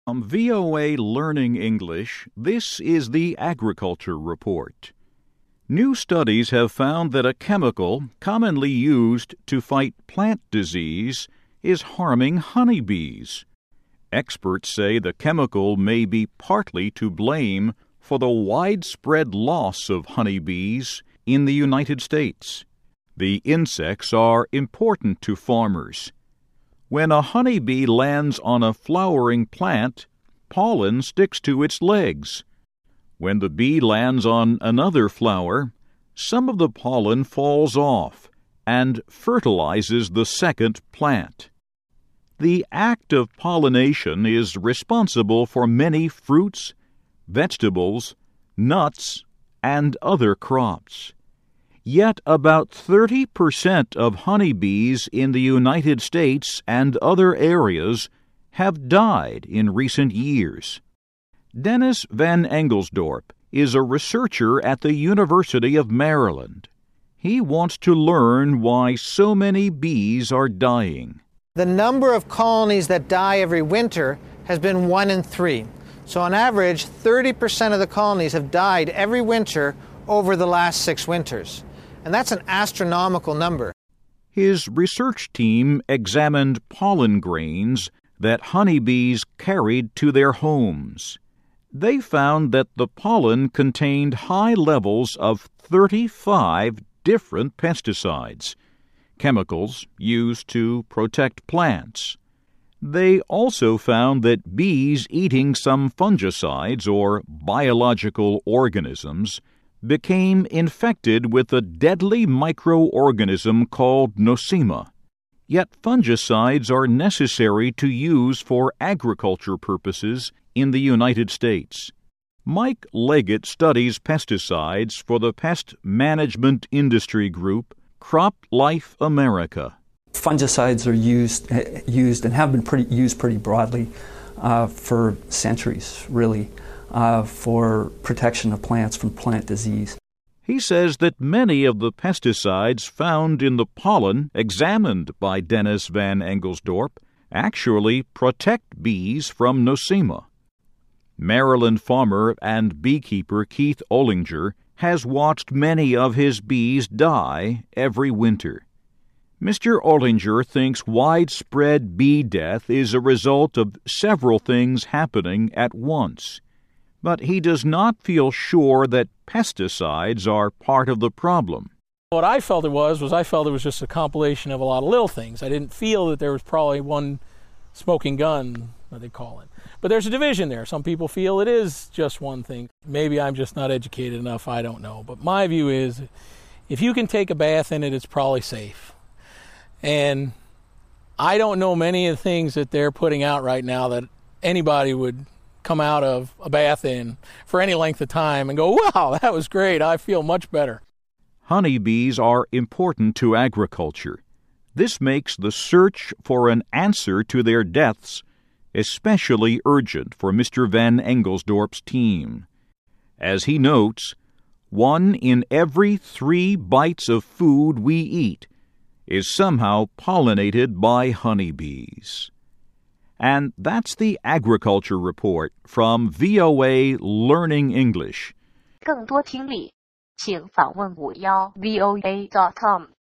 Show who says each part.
Speaker 1: From VOA Learning English, this is the Agriculture Report. New studies have found that a chemical commonly used to fight plant disease is harming honeybees. Experts say the chemical may be partly to blame for the widespread loss of honeybees in the United States. The insects are important to farmers. When a honeybee lands on a flowering plant, pollen sticks to its legs. When the bee lands on another flower, some of the pollen falls off and fertilizes the second plant. The act of pollination is responsible for many fruits, vegetables, nuts, and other crops. Yet about 30% of honeybees in the United States and other areas have died in recent years. Dennis Van Engelsdorp is a researcher at the University of Maryland. He wants to learn why so many bees are dying.
Speaker 2: The number of colonies that die every winter has been 1 in 3. So on average, 30% of the colonies have died every winter over the last 6 winters. And that's an astronomical number.
Speaker 1: His research team examined pollen grains that honeybees carried to their homes. They found that the pollen contained high levels of 35 different pesticides, chemicals used to protect plants. They also found that bees eating some fungicides or biological organisms became infected with a deadly microorganism called Nosema. Yet fungicides are necessary to use for agriculture purposes in the United States. Mike Leggett studies pesticides for the pest management industry group Crop Life America.
Speaker 3: Fungicides are used and have been used pretty broadly for centuries, really. For protection of plants from plant disease.
Speaker 1: He says that many of the pesticides found in the pollen examined by Dennis Van Engelsdorp actually protect bees from Nosema. Maryland farmer and beekeeper Keith Ollinger has watched many of his bees die every winter. Mr. Ollinger thinks widespread bee death is a result of several things happening at once. But he does not feel sure that pesticides are part of the problem.
Speaker 4: What I felt it was just a compilation of a lot of little things. I didn't feel that there was probably one smoking gun, what they call it. But there's a division there. Some people feel it is just one thing. Maybe I'm just not educated enough, I don't know. But my view is, if you can take a bath in it, it's probably safe. And I don't know many of the things that they're putting out right now that anybody would come out of a bath in for any length of time and go, wow, that was great, I feel much better.
Speaker 1: Honeybees are important to agriculture. This makes the search for an answer to their deaths especially urgent for Mr. Van Engelsdorp's team. As he notes, 1 in every 3 bites of food we eat is somehow pollinated by honeybees. And that's the Agriculture Report from VOA Learning English.
Speaker 5: 更多听力，请访问51voa.com。